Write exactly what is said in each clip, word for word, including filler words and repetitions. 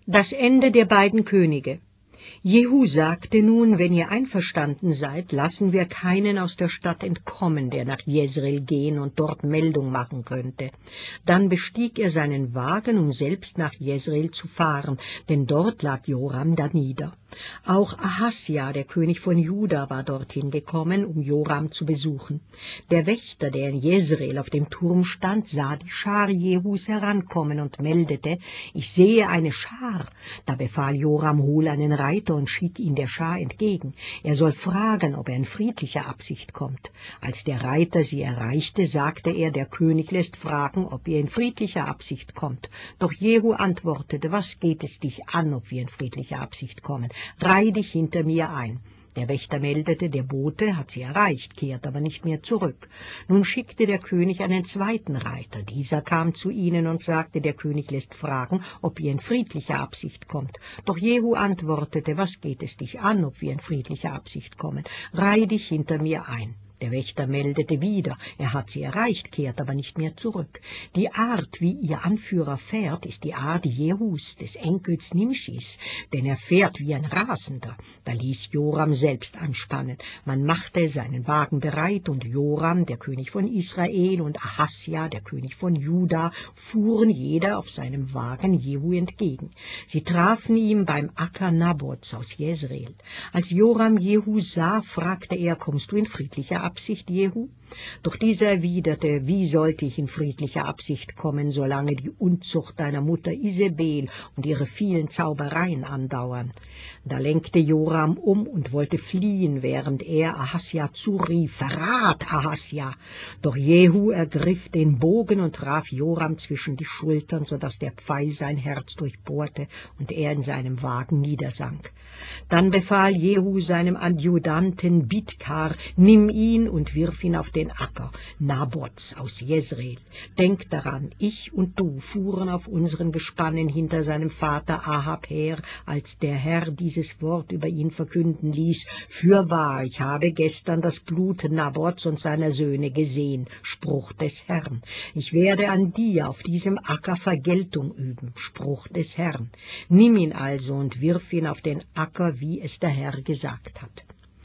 Das Ende der beiden Könige. Jehu sagte nun, wenn ihr einverstanden seid, lassen wir keinen aus der Stadt entkommen, der nach Jezreel gehen und dort Meldung machen könnte. Dann bestieg er seinen Wagen, um selbst nach Jezreel zu fahren, denn dort lag Joram danieder. Auch Ahasja, der König von Juda, war dorthin gekommen, um Joram zu besuchen. Der Wächter, der in Jezreel auf dem Turm stand, sah die Schar Jehus herankommen und meldete, ich sehe eine Schar. Da befahl Joram, hol einen Reiter und schick ihn der Schar entgegen. Er soll fragen, ob er in friedlicher Absicht kommt. Als der Reiter sie erreichte, sagte er, der König lässt fragen, ob ihr in friedlicher Absicht kommt. Doch Jehu antwortete, was geht es dich an, ob wir in friedlicher Absicht kommen? Reih dich hinter mir ein. Der Wächter meldete, der Bote hat sie erreicht, kehrt aber nicht mehr zurück. Nun schickte der König einen zweiten Reiter. Dieser kam zu ihnen und sagte, der König lässt fragen, ob ihr in friedlicher Absicht kommt. Doch Jehu antwortete, was geht es dich an, ob wir in friedlicher Absicht kommen? Reih dich hinter mir ein. Der Wächter meldete wieder, er hat sie erreicht, kehrt aber nicht mehr zurück. Die Art, wie ihr Anführer fährt, ist die Art Jehus, des Enkels Nimschis, denn er fährt wie ein Rasender. Da ließ Joram selbst anspannen. Man machte seinen Wagen bereit, und Joram, der König von Israel, und Ahasja, der König von Juda, fuhren jeder auf seinem Wagen Jehu entgegen. Sie trafen ihm beim Acker Nabots aus Jezreel. Als Joram Jehu sah, fragte er, kommst du in friedlicher Absicht, Jehu? Doch dieser erwiderte, wie sollte ich in friedlicher Absicht kommen, solange die Unzucht deiner Mutter Isabel und ihre vielen Zaubereien andauern? Da lenkte Joram um und wollte fliehen, während er Ahasja zurief, Verrat, Ahasja! Doch Jehu ergriff den Bogen und traf Joram zwischen die Schultern, so dass der Pfeil sein Herz durchbohrte und er in seinem Wagen niedersank. Dann befahl Jehu seinem Adjutanten Bidkar, nimm ihn und wirf ihn auf den Acker Nabots aus Jezreel. Denk daran, ich und du fuhren auf unseren Gespannen hinter seinem Vater Ahab her, als der Herr dieses Wort über ihn verkünden ließ, fürwahr, ich habe gestern das Blut Nabots und seiner Söhne gesehen, Spruch des Herrn. Ich werde an dir auf diesem Acker Vergeltung üben, Spruch des Herrn. Nimm ihn also und wirf ihn auf den Acker, wie es der Herr gesagt hat.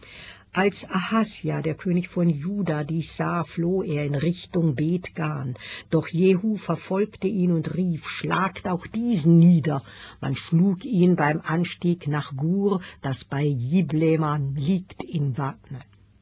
Als Ahasja, der König von Juda, dies sah, floh er in Richtung Bet-Gan. Doch Jehu verfolgte ihn und rief, schlagt auch diesen nieder. Man schlug ihn beim Anstieg nach Gur, das bei Jibleam liegt in Wagner.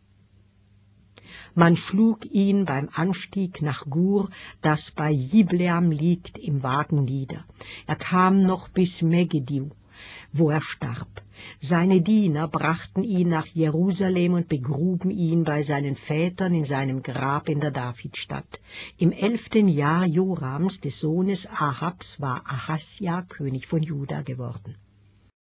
Man schlug ihn beim Anstieg nach Gur, das bei Jibleam liegt, im Wagen nieder. Er kam noch bis Megiddo, wo er starb. Seine Diener brachten ihn nach Jerusalem und begruben ihn bei seinen Vätern in seinem Grab in der Davidstadt. Im elften Jahr Jorams, des Sohnes Ahabs, war Ahasja König von Juda geworden.